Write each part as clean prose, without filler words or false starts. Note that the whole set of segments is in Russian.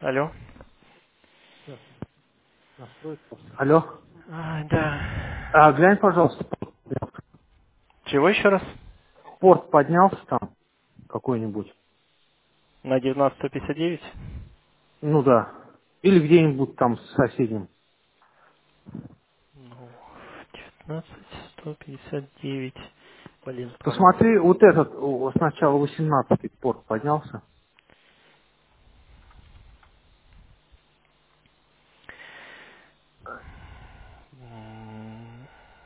Алло. Сейчас настроить просто. Алло. Да. Глянь, пожалуйста, Чего еще раз? порт поднялся там какой-нибудь? На 19159? Ну да. Или где-нибудь там с соседним. Ну, 19159. Блин, по-моему. Посмотри, вот этот сначала 18-й порт поднялся. М,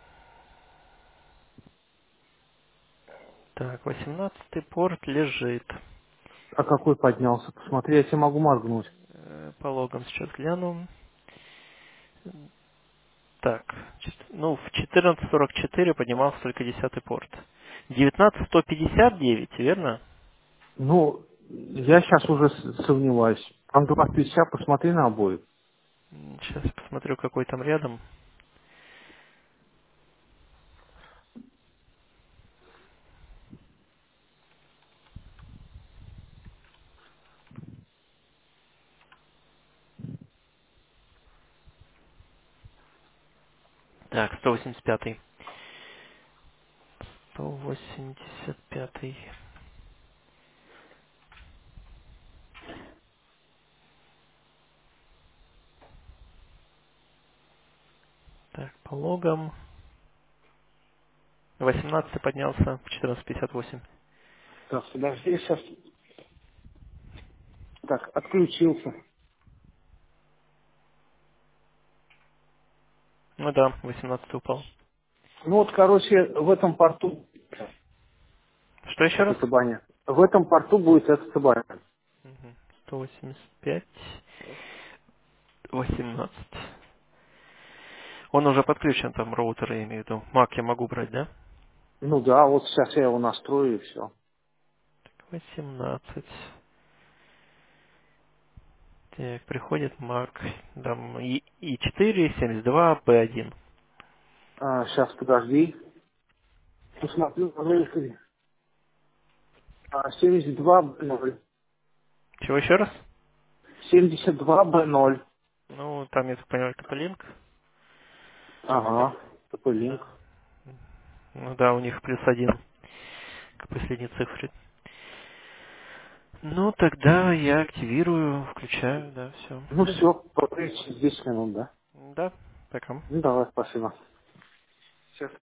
Так, 18-й порт лежит. А какой поднялся? Посмотри, я тебе могу моргнуть. По логам сейчас гляну. Так, ну, в 14.44 поднимался только 10-й порт. 19.159, верно? Ну, я сейчас уже сомневаюсь. Там 250, посмотри на обоих. Сейчас посмотрю, какой там рядом. Так, 185-й. 185-й. Так, по логам. 18 поднялся в 14.58. Так, подожди, сейчас. Так, отключился. Ну да, 18 упал. Ну вот, короче, в этом порту Что еще раз? этот абонент. В этом порту будет этот абонент. Мгм. 185, 18. Он уже подключен, там роутер, я имею в виду. Мак я могу брать, да? Ну да, вот сейчас я его настрою и все. 18. Так, приходит Мак. Там И4, 72, P1. Сейчас, подожди. Посмотрю, подожди. 72 Б0. Чего еще раз? 72 Б0. Ну, там, я так понимаю, TP-Link. Ага, такой Да. линк. Ну да, у них +1 к последней цифре. Ну, тогда я активирую, включаю, да, все. Ну все, через 10 минут, да? Да, пока. Ну давай, спасибо. Сейчас.